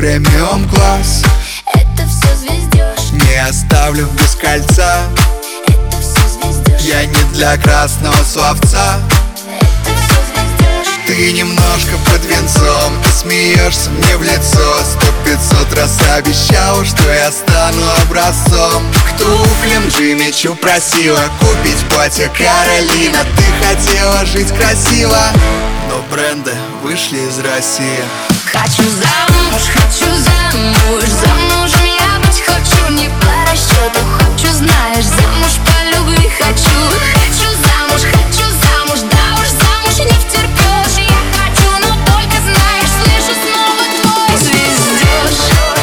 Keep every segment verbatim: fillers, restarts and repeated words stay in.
премиум класс. Это все звездёж. Не оставлю без кольца. Это все звездёж. Я не для красного словца. Это все звездёж. Ты немножко под венцом, ты смеешься мне в лицо. Сто пятьсот раз обещал, что я стану образцом. К туфлям Джимми Чу просила купить платье Каролина. Ты хотела жить красиво, но бренды вышли из России. Хочу замуж, хочу замуж. Замужем я быть хочу, не по расчету. Хочу, знаешь, замуж по любви хочу. Хочу замуж, хочу замуж. Да уж замуж не втерпёшь. Я хочу, но только знаешь, слышу снова твой звездёж.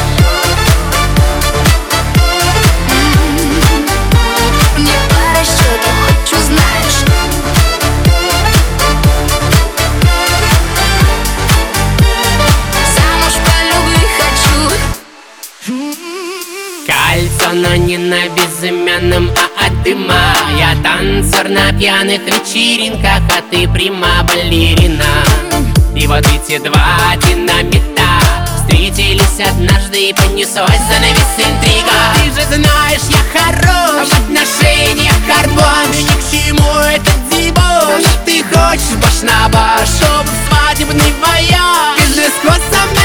Не по расчету, хочу, знаешь. Замуж по любви хочу. Кольцо, но не на безымянном, а от дыма. Я танцор на пьяных вечеринках, а ты прима балерина. И вот эти два динамита встретились однажды и понеслась занавес интрига. Ты же знаешь, я хорош в отношениях карбон. И ни к чему этот дебош. Ты хочешь баш на баш, чтоб свадебный вояж. Ты же со мной